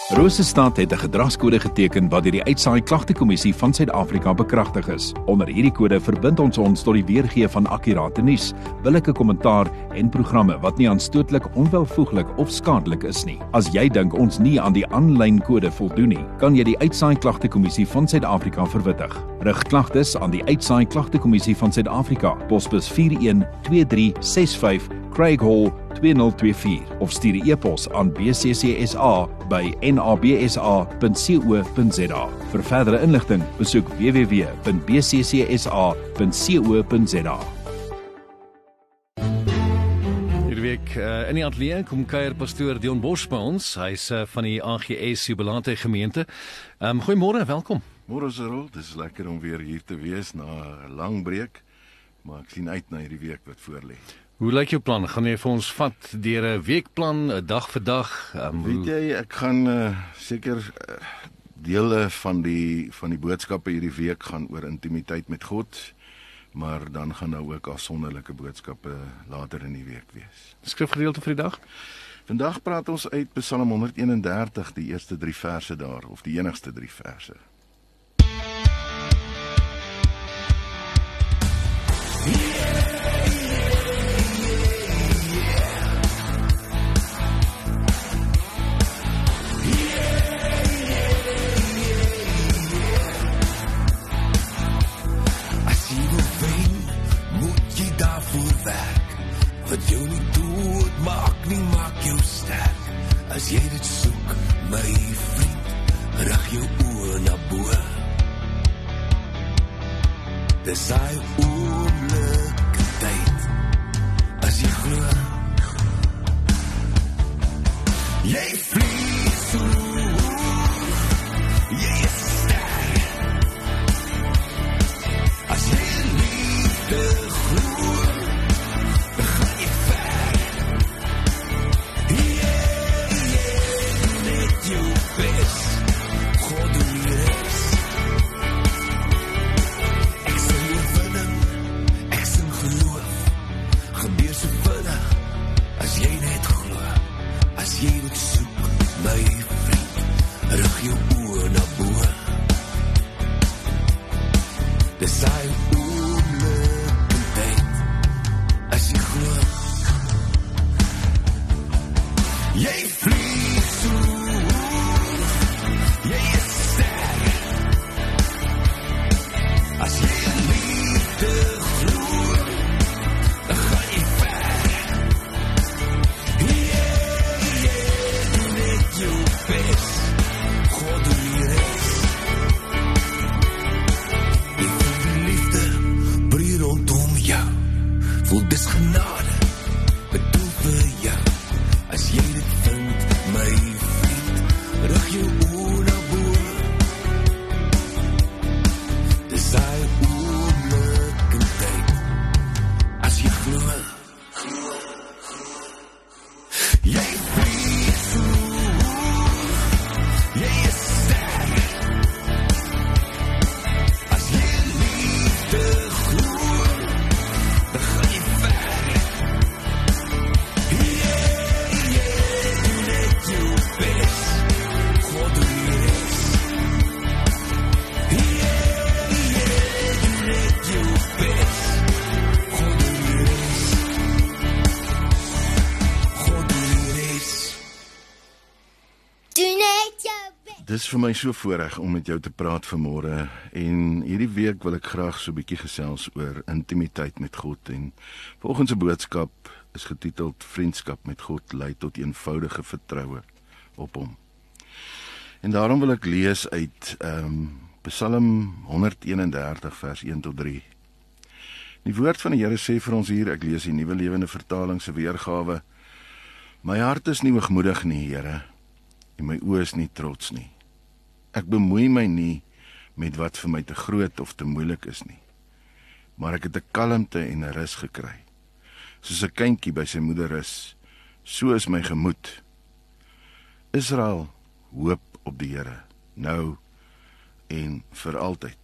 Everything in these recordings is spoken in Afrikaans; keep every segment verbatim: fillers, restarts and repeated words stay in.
Rosestad het 'n gedragskode geteken wat deur die Uitsaai Klagtekommissie van Suid-Afrika bekragtig is. Onder hierdie kode verbind ons ons tot die weergee van akkurate nuus, billike kommentaar en programme wat nie aanstootlik, onwelvoeglik of skadelik is nie. As jy dink ons nie aan die aanlyn kode voldoen nie, kan jy die Uitsaai Klagtekommissie van Suid-Afrika verwittig. Rig klagtes aan die Uitsaai Klagtekommissie van Suid-Afrika, posbus vier een twee drie ses vyf, Craig Hall twee nul twee vier of stuur 'n e-pos aan b c c s a by n a b s a punt co punt z a. Vir verdere inligting, besoek w w w punt b c c s a punt co punt z a. Hierdie week uh, in die ateljee kom kuier pastoor Dion Bosch by ons. Hy's uh, van die A G S Jubilate gemeente. Um, Goeiemôre, welkom. Môre Cyril, dis lekker om weer hier te wees na 'n lang breek, maar ek sien uit na hierdie week wat voorlê. Hoe lyk jou plan? Gaan jy vir ons vat deur 'n weekplan, 'n dag vir dag? Um, Weet jy, ek gaan uh, seker uh, dele van die van die boodskappe hierdie week gaan oor intimiteit met God, maar dan gaan daar ook afsonderlike boodskappe later in die week wees. Skrifgedeelte vir die dag? Vandag praat ons uit Psalm honderdeenendertig, die eerste drie verse daar, of die enigste drie verse. Wat jou nie dood maak nie, maak jou sterk. As jy dit soek, my vriend, rig jou oë na bo. Dis hy oomlik tyd, as jy glo. Jy vlieg so hoog, jy is sterk. As jy liefde glo, Dis vir my so voorreg om met jou te praat vanmôre, en hierdie week wil ek graag so 'n bietjie gesels oor intimiteit met God, en volgens 'n boodskap is getiteld Vriendskap met God lei tot eenvoudige vertroue op hom. En daarom wil ek lees uit um, Psalm honderdeenendertig vers een tot drie. Die woord van die Here sê vir ons hier, ek lees die Nuwe Lewende Vertaling se weergawe: My hart is nie hoogmoedig nie, Here, en my oë is nie trots nie. Ek bemoei my nie met wat vir my te groot of te moeilik is nie, maar ek het 'n kalmte en 'n rus gekry. Soos 'n kindjie by sy moeder rus, so is my gemoed. Israel, hoop op die Here, nou en vir altyd.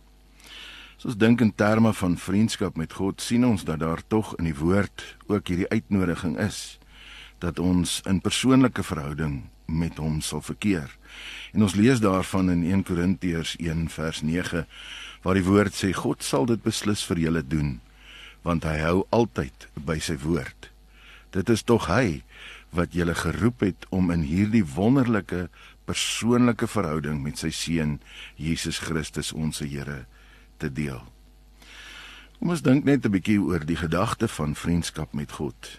As ons dink in terme van vriendskap met God, sien ons dat daar tog in die woord ook hierdie uitnodiging is, dat ons in persoonlike verhouding met hom sal verkeer. En ons lees daarvan in Eerste Korintiërs een vers nege, waar die woord sê, God sal dit beslis vir julle doen, want hy hou altyd by sy woord. Dit is tog hy wat julle geroep het om in hierdie wonderlike persoonlike verhouding met sy seun Jesus Christus onze Here te deel. Kom ons dink net 'n bietjie oor die gedagte van vriendskap met God.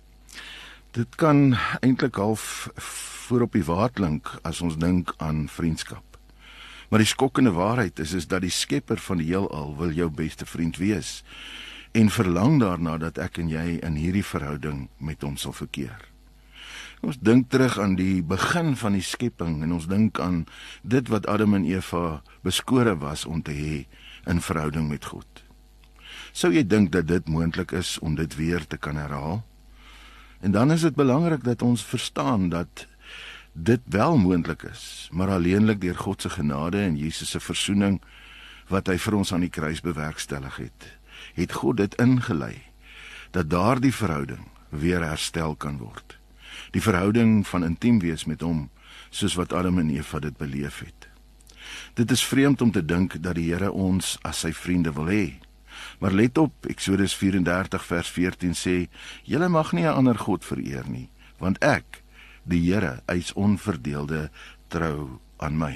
Dit kan eintlik half voor op die waard klink as ons dink aan vriendskap. Maar die skokkende waarheid is, is dat die skepper van die heelal wil jou beste vriend wees en verlang daarna dat ek en jy in hierdie verhouding met hom sal verkeer. Ons dink terug aan die begin van die skepping en ons dink aan dit wat Adam en Eva beskore was om te hê in verhouding met God. Sou jy dink dat dit moontlik is om dit weer te kan herhaal? En dan is dit belangrik dat ons verstaan dat dit wel moontlik is, maar alleenlik deur God se genade en Jesus se versoening wat hy vir ons aan die kruis bewerkstellig het, het God dit ingelei dat daardie verhouding weer herstel kan word. Die verhouding van intiem wees met hom, soos wat Adam en Eva dit beleef het. Dit is vreemd om te dink dat die Here ons as sy vriende wil hê. Maar let op, Eksodus vyf en dertig vers veertien sê, julle mag nie 'n ander God vereer nie, want ek, die Here, eis onverdeelde trou aan my.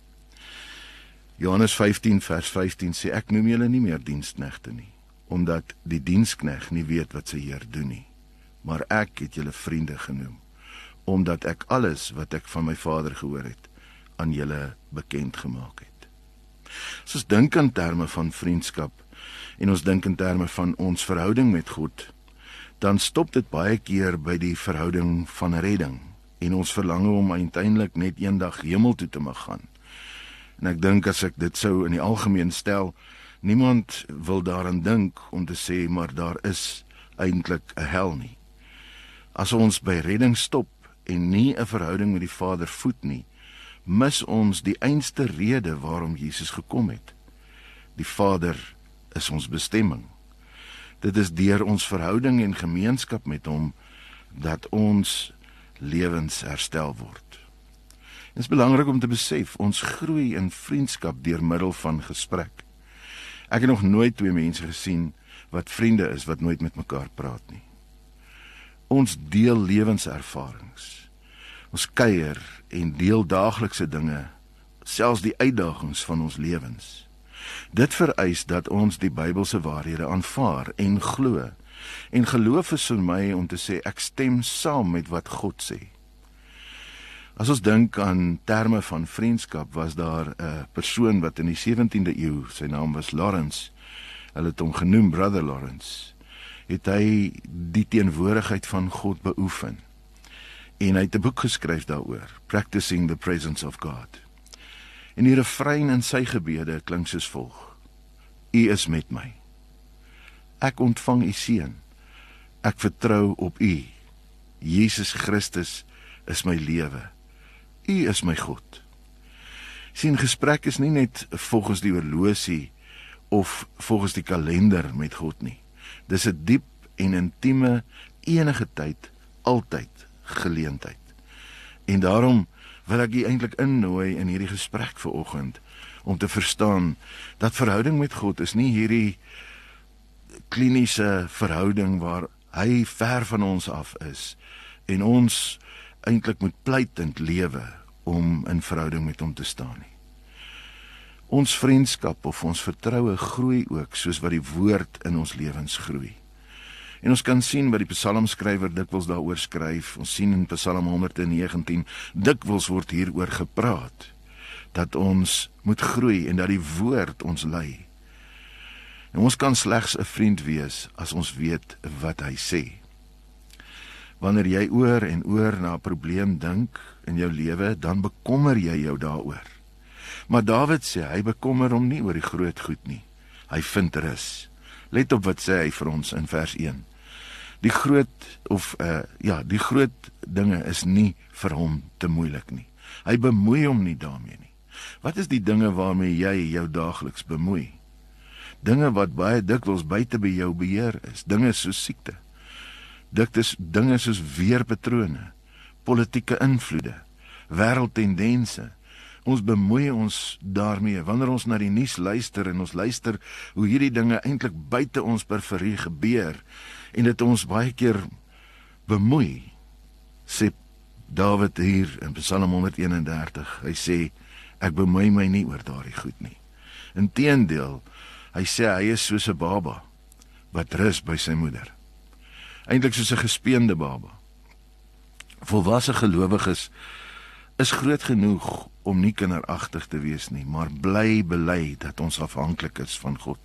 Johannes vyftien vers vyftien sê, ek noem julle nie meer diensknegte nie, omdat die dienskneg nie weet wat sy Heer doen nie, maar ek het julle vriende genoem, omdat ek alles wat ek van my Vader gehoor het, aan julle bekend gemaak het. As ons dink in terme van vriendskap, en ons dink in terme van ons verhouding met God, dan stop dit baie keer by die verhouding van redding, en ons verlang om uiteindelik net eendag hemel toe te mag gaan. En ek dink as ek dit sou in die algemeen stel, niemand wil daaraan dink om te sê, maar daar is eintlik 'n hel nie. As ons by redding stop en nie 'n verhouding met die Vader voed nie, mis ons die einste rede waarom Jesus gekom het. Die Vader is ons bestemming. Dit is deur ons verhouding en gemeenskap met hom dat ons lewens herstel word. Het is belangrik om te besef, ons groei in vriendskap deur middel van gesprek. Ek het nog nooit twee mense gesien wat vriende is wat nooit met mekaar praat nie. Ons deel lewenservarings. Ons kuier en deel daaglikse dinge, selfs die uitdagings van ons lewens. Dit vereis dat ons die Bybelse waarhede aanvaar en glo. En geloof is vir my om te sê, ek stem saam met wat God sê. As ons dink aan terme van vriendskap, was daar 'n persoon wat in die sewentiende eeu, sy naam was Lawrence, hulle het hom genoem Brother Lawrence, het hy die teenwoordigheid van God beoefen. En hy het 'n boek geskryf daaroor, Practicing the Presence of God. En die refrein in sy gebede klink soos volg: U is met my. Ek ontvang u seën. Ek vertrou op u. Jesus Christus is my lewe. U is my God. Sien, gesprek is nie net volgens die horlosie of volgens die kalender met God nie. Dis 'n diep en intieme, enige tyd, altyd geleentheid. En daarom wil ek u eintlik innooi in hierdie gesprek vanoggend om te verstaan dat verhouding met God is nie hierdie kliniese verhouding waar hy ver van ons af is en ons eintlik moet pleitend lewe om in verhouding met hom te staan nie. Ons vriendskap of ons vertroue groei ook soos wat die woord in ons lewens groei. En ons kan sien wat die psalmskrywer dikwels daaroor skryf. Ons sien in Psalm honderd negentien, dikwels word hieroor gepraat, dat ons moet groei en dat die woord ons lei. En ons kan slegs 'n vriend wees as ons weet wat hy sê. Wanneer jy oor en oor na 'n probleem dink in jou lewe, dan bekommer jy jou daaroor. Maar Dawid sê, hy bekommer hom nie oor die groot goed nie. Hy vind rus. Let op wat sê hy vir ons in vers een. Die groot, of uh, ja, die groot dinge is nie vir hom te moeilik nie. Hy bemoei hom nie daarmee nie. Wat is die dinge waarmee jy jou daagliks bemoei? Dinge wat baie dikwels buite by jou beheer is. Dinge soos siekte. Dit is dinge soos weerpatrone, politieke invloede, wêreldtendense. Ons bemoei ons daarmee, wanneer ons na die nuus luister en ons luister hoe hierdie dinge eintlik buite ons periferie gebeur, en dit ons baie keer bemoei, sê Dawid hier in Psalm honderd eenendertig, hy sê, ek bemoei my nie oor daardie goed nie. Inteendeel, hy sê hy is soos 'n baba, wat rus by sy moeder. Eintlik soos 'n gespeende baba. Volwasse gelowiges is groot genoeg om nie kinderagtig te wees nie, maar bly bely dat ons afhanklik is van God.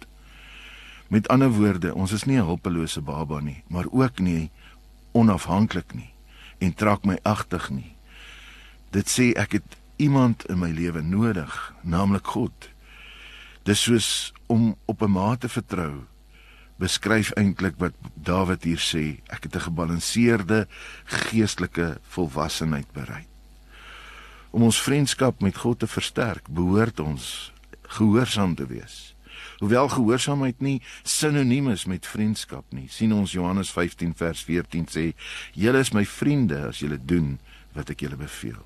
Met ander woorde, ons is nie 'n hulpelose baba nie, maar ook nie onafhanklik nie, en trek my agtig nie. Dit sê ek het iemand in my lewe nodig, naamlik God. Dis soos om op 'n ma te vertrou, beskryf eintlik wat Dawid hier sê, ek het 'n gebalanseerde geestelike volwassenheid bereik. Om ons vriendskap met God te versterk, behoort ons gehoorsaam te wees. Hoewel gehoorsaamheid nie sinoniem is met vriendskap nie, sien ons Johannes vyftien vers veertien sê, julle is my vriende as julle doen wat ek julle beveel.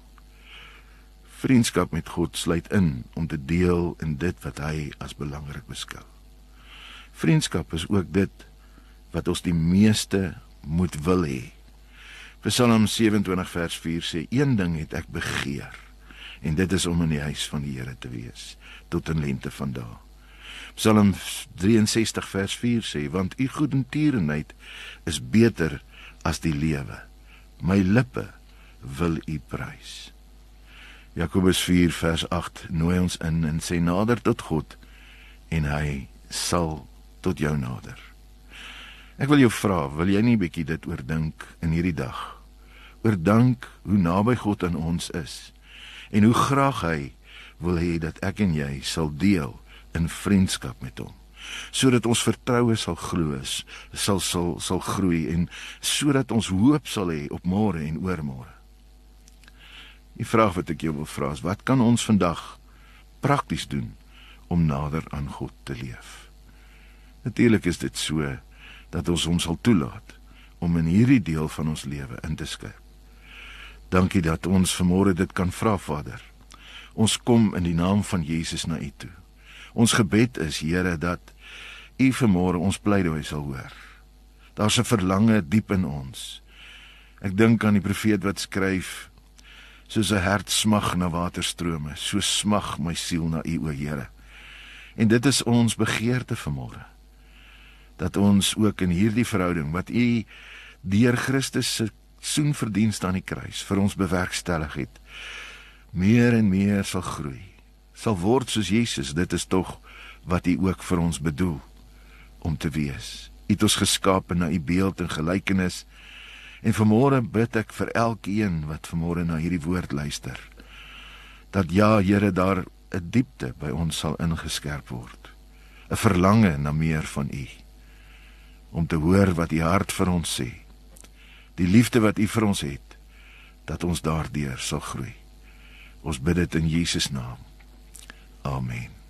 Vriendskap met God sluit in om te deel in dit wat hy as belangrik beskou. Vriendskap is ook dit wat ons die meeste moet wil hê. Psalm sewenentwintig vers vier sê, een ding het ek begeer, en dit is om in die huis van die Here te wees, tot in lente van dae. Psalm drieënsestig vers vier sê, want u goedertierenheid is beter as die lewe. My lippe wil u prys. Jakobus vier vers agt nooi ons in en sê, nader tot God, en hy sal tot jou nader. Ek wil jou vra, wil jy nie bietjie dit oordink in hierdie dag? Oordink hoe naby God aan ons is, en hoe graag hy wil hê dat ek en jy sal deel in vriendskap met hom, sodat ons vertroue sal glo, sal, sal, sal groei, en sodat ons hoop sal hê op môre en oormôre. Die vraag wat ek jou wil vra is, wat kan ons vandag prakties doen om nader aan God te leef? Natuurlik is dit so, dat ons hom sal toelaat, om in hierdie deel van ons lewe in te skryf. Dankie dat ons vanmôre dit kan vra, Vader. Ons kom in die naam van Jesus na U toe. Ons gebed is, Here, dat U vanmôre ons pleidooi sal hoor. Daar's 'n verlange diep in ons. Ek dink aan die profeet wat skryf, soos 'n hert smag na waterstrome, so smag my siel na U, o Here. En dit is ons begeerte vanmôre, dat ons ook in hierdie verhouding, wat U deur Christus se soenverdienste aan die kruis vir ons bewerkstellig het, meer en meer sal groei, sal word soos Jesus. Dit is tog wat U ook vir ons bedoel om te wees. U het ons geskape na U beeld en gelykenis, en vanmôre bid ek vir elkeen wat vanmôre na hierdie woord luister, dat ja, Here, daar 'n diepte by ons sal ingeskerp word, 'n verlange na meer van U, om te hoor wat U hart vir ons sê, die liefde wat U vir ons het, dat ons daardeur sal groei. Ons bid dit in Jesus naam. Amen.